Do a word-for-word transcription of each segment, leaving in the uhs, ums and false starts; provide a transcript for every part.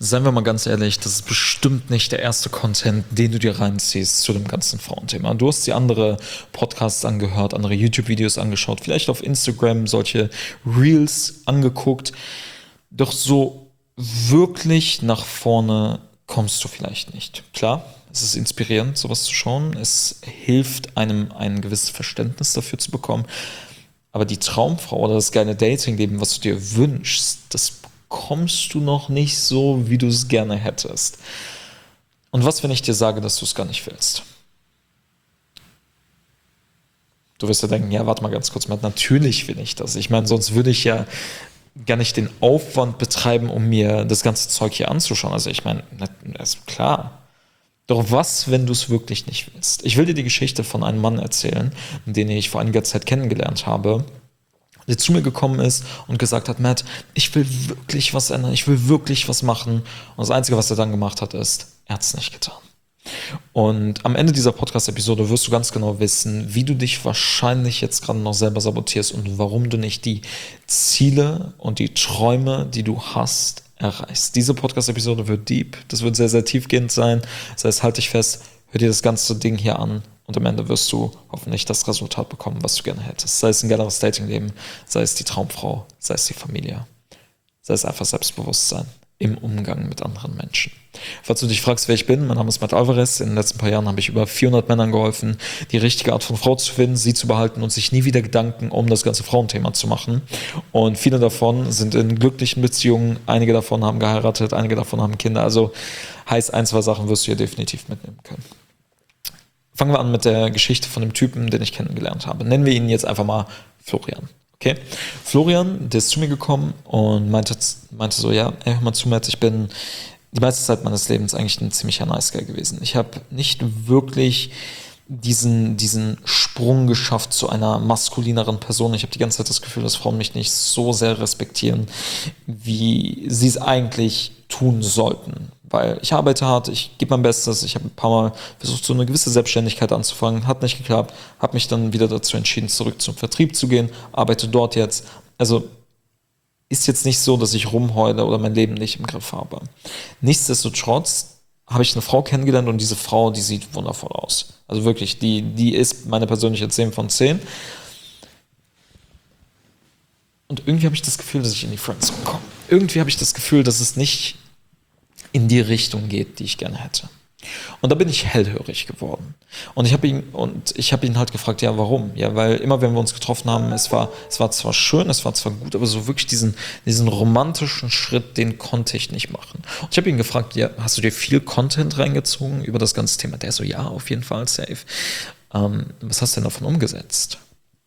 seien wir mal ganz ehrlich, das ist bestimmt nicht der erste Content, den du dir reinziehst zu dem ganzen Frauenthema. Du hast dir andere Podcasts angehört, andere YouTube-Videos angeschaut, vielleicht auf Instagram solche Reels angeguckt. Doch so wirklich nach vorne kommst du vielleicht nicht. Klar, es ist inspirierend, sowas zu schauen. Es hilft einem, ein gewisses Verständnis dafür zu bekommen. Aber die Traumfrau oder das geile Datingleben, was du dir wünschst, das bekommst du noch nicht so, wie du es gerne hättest. Und was, wenn ich dir sage, dass du es gar nicht willst? Du wirst ja denken, ja, warte mal ganz kurz, Matt, natürlich will ich das. Ich meine, sonst würde ich ja gar nicht den Aufwand betreiben, um mir das ganze Zeug hier anzuschauen. Also ich meine, das ist klar. Doch was, wenn du es wirklich nicht willst? Ich will dir die Geschichte von einem Mann erzählen, den ich vor einiger Zeit kennengelernt habe, der zu mir gekommen ist und gesagt hat, Matt, ich will wirklich was ändern, ich will wirklich was machen. Und das Einzige, was er dann gemacht hat, ist, er hat es nicht getan. Und am Ende dieser Podcast-Episode wirst du ganz genau wissen, wie du dich wahrscheinlich jetzt gerade noch selber sabotierst und warum du nicht die Ziele und die Träume, die du hast, erreichst. Diese Podcast-Episode wird deep, das wird sehr, sehr tiefgehend sein. Das heißt, halt dich fest, hör dir das ganze Ding hier an und am Ende wirst du hoffentlich das Resultat bekommen, was du gerne hättest. Sei es ein geileres Datingleben, sei es die Traumfrau, sei es die Familie, sei es einfach Selbstbewusstsein im Umgang mit anderen Menschen. Falls du dich fragst, wer ich bin, mein Name ist Matt Alvarez. In den letzten paar Jahren habe ich über vierhundert Männern geholfen, die richtige Art von Frau zu finden, sie zu behalten und sich nie wieder Gedanken um das ganze Frauenthema zu machen. Und viele davon sind in glücklichen Beziehungen, einige davon haben geheiratet, einige davon haben Kinder. Also heißt, ein, zwei Sachen wirst du hier definitiv mitnehmen können. Fangen wir an mit der Geschichte von dem Typen, den ich kennengelernt habe. Nennen wir ihn jetzt einfach mal Florian. Okay? Florian, der ist zu mir gekommen und meinte, meinte so, ja, ey, hör mal zu, Matt, ich bin die meiste Zeit meines Lebens eigentlich ein ziemlicher Nice Guy gewesen. Ich habe nicht wirklich diesen, diesen Sprung geschafft zu einer maskulineren Person. Ich habe die ganze Zeit das Gefühl, dass Frauen mich nicht so sehr respektieren, wie sie es eigentlich tun sollten. Weil ich arbeite hart, ich gebe mein Bestes, ich habe ein paar Mal versucht, so eine gewisse Selbstständigkeit anzufangen, hat nicht geklappt, habe mich dann wieder dazu entschieden, zurück zum Vertrieb zu gehen, arbeite dort jetzt. Also ist jetzt nicht so, dass ich rumheule oder mein Leben nicht im Griff habe. Nichtsdestotrotz habe ich eine Frau kennengelernt und diese Frau, die sieht wundervoll aus. Also wirklich, die, die ist meine persönliche zehn von zehn. Und irgendwie habe ich das Gefühl, dass ich in die Friendzone komme. Irgendwie habe ich das Gefühl, dass es nicht in die Richtung geht, die ich gerne hätte. Und da bin ich hellhörig geworden. Und ich habe ihn, und ich habe ihn halt gefragt, ja, warum? Ja, weil immer, wenn wir uns getroffen haben, es war, es war zwar schön, es war zwar gut, aber so wirklich diesen, diesen romantischen Schritt, den konnte ich nicht machen. Und ich habe ihn gefragt, ja, hast du dir viel Content reingezogen über das ganze Thema? Der so, ja, auf jeden Fall, safe. Ähm, was hast du denn davon umgesetzt?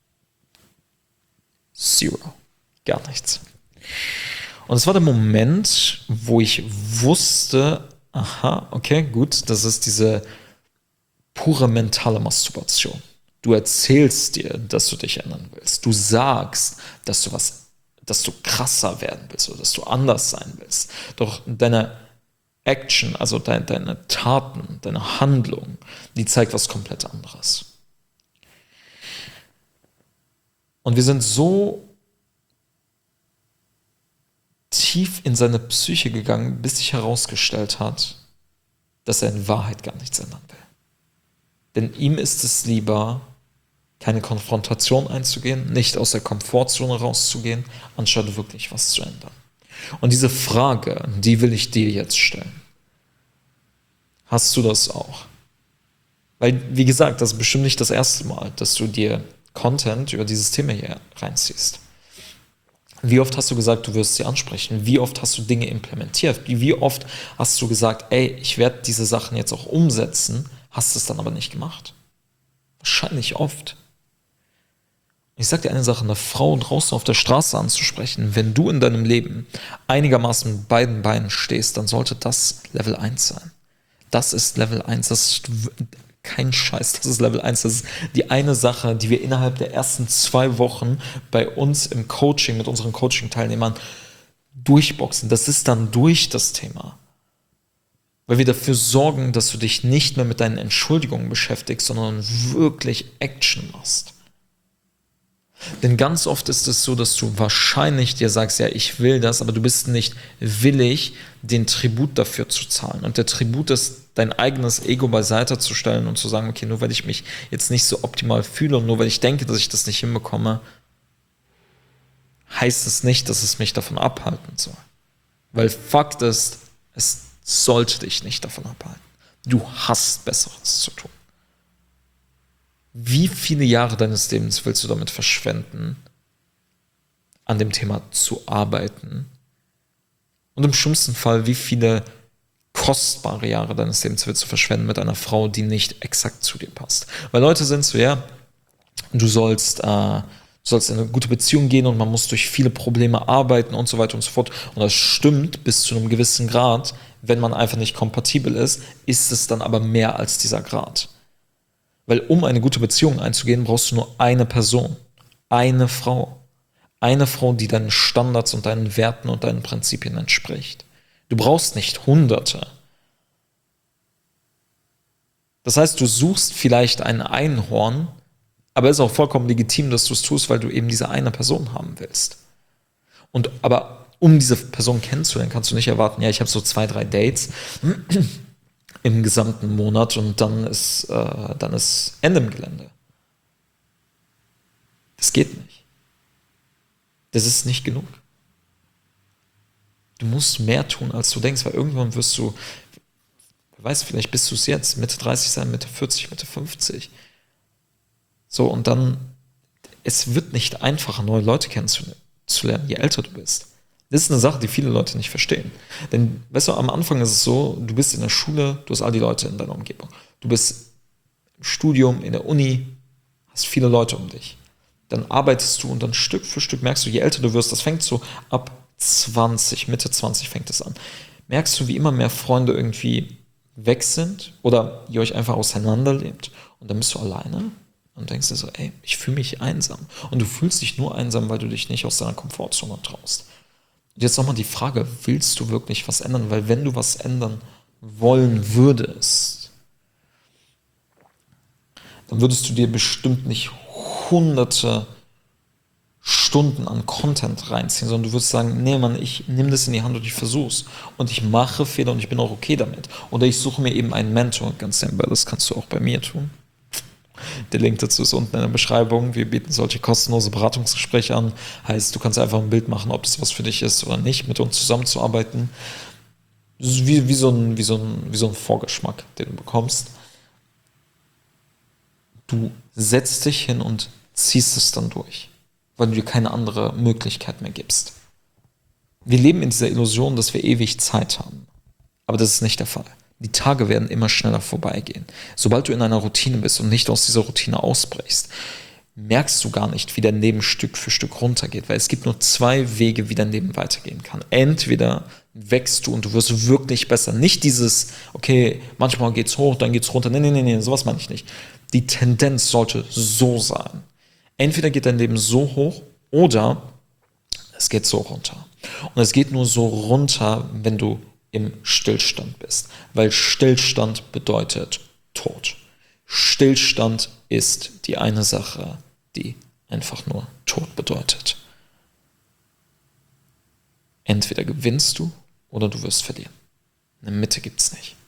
Zero. Gar nichts. Und es war der Moment, wo ich wusste, aha, okay, gut, das ist diese pure mentale Masturbation. Du erzählst dir, dass du dich ändern willst. Du sagst, dass du was, dass du krasser werden willst oder dass du anders sein willst. Doch deine Action, also deine, deine Taten, deine Handlung, die zeigt was komplett anderes. Und wir sind so tief in seine Psyche gegangen, bis sich herausgestellt hat, dass er in Wahrheit gar nichts ändern will. Denn ihm ist es lieber, keine Konfrontation einzugehen, nicht aus der Komfortzone rauszugehen, anstatt wirklich was zu ändern. Und diese Frage, die will ich dir jetzt stellen. Hast du das auch? Weil, wie gesagt, das ist bestimmt nicht das erste Mal, dass du dir Content über dieses Thema hier reinziehst. Wie oft hast du gesagt, du wirst sie ansprechen? Wie oft hast du Dinge implementiert? Wie oft hast du gesagt, ey, ich werde diese Sachen jetzt auch umsetzen, hast es dann aber nicht gemacht? Wahrscheinlich oft. Ich sag dir eine Sache, eine Frau draußen auf der Straße anzusprechen, wenn du in deinem Leben einigermaßen mit beiden Beinen stehst, dann sollte das Level eins sein. Das ist Level eins, das ist kein Scheiß, das ist Level eins. Das ist die eine Sache, die wir innerhalb der ersten zwei Wochen bei uns im Coaching, mit unseren Coaching-Teilnehmern durchboxen. Das ist dann durch das Thema. Weil wir dafür sorgen, dass du dich nicht mehr mit deinen Entschuldigungen beschäftigst, sondern wirklich Action machst. Denn ganz oft ist es so, dass du wahrscheinlich dir sagst, ja, ich will das, aber du bist nicht willig, den Tribut dafür zu zahlen. Und der Tribut ist, dein eigenes Ego beiseite zu stellen und zu sagen, okay, nur weil ich mich jetzt nicht so optimal fühle und nur weil ich denke, dass ich das nicht hinbekomme, heißt es nicht, dass es mich davon abhalten soll. Weil Fakt ist, es sollte dich nicht davon abhalten. Du hast Besseres zu tun. Wie viele Jahre deines Lebens willst du damit verschwenden, an dem Thema zu arbeiten? Und im schlimmsten Fall, wie viele kostbare Jahre deines Lebens willst du verschwenden mit einer Frau, die nicht exakt zu dir passt? Weil Leute sind so, ja, du sollst, äh, du sollst in eine gute Beziehung gehen und man muss durch viele Probleme arbeiten und so weiter und so fort. Und das stimmt bis zu einem gewissen Grad. Wenn man einfach nicht kompatibel ist, ist es dann aber mehr als dieser Grad. Weil um eine gute Beziehung einzugehen, brauchst du nur eine Person, eine Frau. Eine Frau, die deinen Standards und deinen Werten und deinen Prinzipien entspricht. Du brauchst nicht Hunderte. Das heißt, du suchst vielleicht ein Einhorn, aber es ist auch vollkommen legitim, dass du es tust, weil du eben diese eine Person haben willst. Und aber um diese Person kennenzulernen, kannst du nicht erwarten, ja, ich habe so zwei, drei Dates im gesamten Monat und dann ist, äh, dann ist Ende im Gelände. Das geht nicht. Das ist nicht genug. Du musst mehr tun, als du denkst, weil irgendwann wirst du, wer weiß, vielleicht bist du es jetzt, Mitte dreißig sein, Mitte vierzig, Mitte fünfzig. So, und dann, es wird nicht einfacher, neue Leute kennenzulernen, je älter du bist. Das ist eine Sache, die viele Leute nicht verstehen. Denn, weißt du, am Anfang ist es so, du bist in der Schule, du hast all die Leute in deiner Umgebung. Du bist im Studium, in der Uni, hast viele Leute um dich. Dann arbeitest du und dann Stück für Stück merkst du, je älter du wirst, das fängt so ab zwanzig, Mitte zwanzig fängt es an, merkst du, wie immer mehr Freunde irgendwie weg sind oder ihr euch einfach auseinanderlebt und dann bist du alleine und denkst dir so, ey, ich fühle mich einsam. Und du fühlst dich nur einsam, weil du dich nicht aus deiner Komfortzone traust. Und jetzt nochmal die Frage, willst du wirklich was ändern? Weil wenn du was ändern wollen würdest, dann würdest du dir bestimmt nicht hunderte Stunden an Content reinziehen, sondern du würdest sagen, nee Mann, ich nehme das in die Hand und ich versuch's. Und ich mache Fehler und ich bin auch okay damit. Oder ich suche mir eben einen Mentor, ganz simpel, das kannst du auch bei mir tun. Der Link dazu ist unten in der Beschreibung. Wir bieten solche kostenlose Beratungsgespräche an. Heißt, du kannst einfach ein Bild machen, ob das was für dich ist oder nicht, mit uns zusammenzuarbeiten. Das ist wie, wie, so ein, wie, so ein, wie so ein Vorgeschmack, den du bekommst. Du setzt dich hin und ziehst es dann durch, weil du dir keine andere Möglichkeit mehr gibst. Wir leben in dieser Illusion, dass wir ewig Zeit haben. Aber das ist nicht der Fall. Die Tage werden immer schneller vorbeigehen. Sobald du in einer Routine bist und nicht aus dieser Routine ausbrichst, merkst du gar nicht, wie dein Leben Stück für Stück runtergeht, weil es gibt nur zwei Wege, wie dein Leben weitergehen kann. Entweder wächst du und du wirst wirklich besser. Nicht dieses, okay, manchmal geht's hoch, dann geht's runter. Nee, nee, nee, nee, sowas meine ich nicht. Die Tendenz sollte so sein. Entweder geht dein Leben so hoch oder es geht so runter. Und es geht nur so runter, wenn du im Stillstand bist. Weil Stillstand bedeutet Tod. Stillstand ist die eine Sache, die einfach nur Tod bedeutet. Entweder gewinnst du oder du wirst verlieren. Eine Mitte gibt es nicht.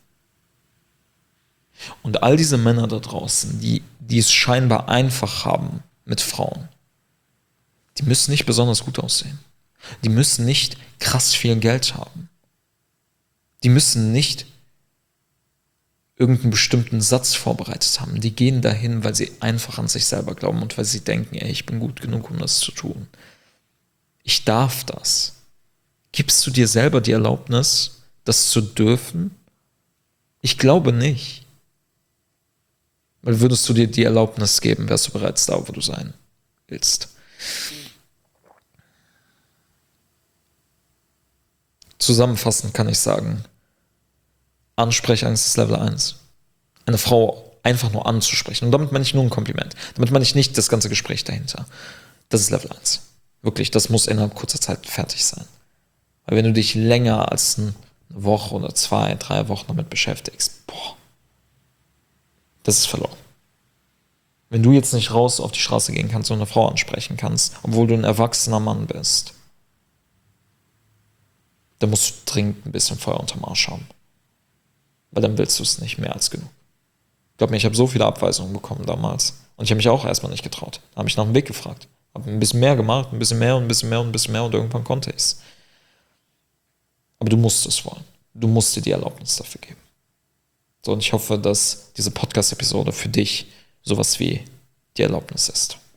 Und all diese Männer da draußen, die, die es scheinbar einfach haben mit Frauen, die müssen nicht besonders gut aussehen. Die müssen nicht krass viel Geld haben. Die müssen nicht irgendeinen bestimmten Satz vorbereitet haben. Die gehen dahin, weil sie einfach an sich selber glauben und weil sie denken, ey, ich bin gut genug, um das zu tun. Ich darf das. Gibst du dir selber die Erlaubnis, das zu dürfen? Ich glaube nicht. Weil würdest du dir die Erlaubnis geben, wärst du bereits da, wo du sein willst. Zusammenfassend kann ich sagen, Ansprechangst ist Level eins. Eine Frau einfach nur anzusprechen. Und damit meine ich nur ein Kompliment. Damit meine ich nicht das ganze Gespräch dahinter. Das ist Level eins. Wirklich, das muss innerhalb kurzer Zeit fertig sein. Weil wenn du dich länger als eine Woche oder zwei, drei Wochen damit beschäftigst, boah, das ist verloren. Wenn du jetzt nicht raus auf die Straße gehen kannst und eine Frau ansprechen kannst, obwohl du ein erwachsener Mann bist, dann musst du dringend ein bisschen Feuer unterm Arsch haben. Weil dann willst du es nicht mehr als genug. Glaub mir, ich habe so viele Abweisungen bekommen damals. Und ich habe mich auch erstmal nicht getraut. Da habe ich nach dem Weg gefragt. Habe ein bisschen mehr gemacht, ein bisschen mehr und ein bisschen mehr und ein bisschen mehr und irgendwann konnte ich es. Aber du musst es wollen. Du musst dir die Erlaubnis dafür geben. So, und ich hoffe, dass diese Podcast-Episode für dich sowas wie die Erlaubnis ist.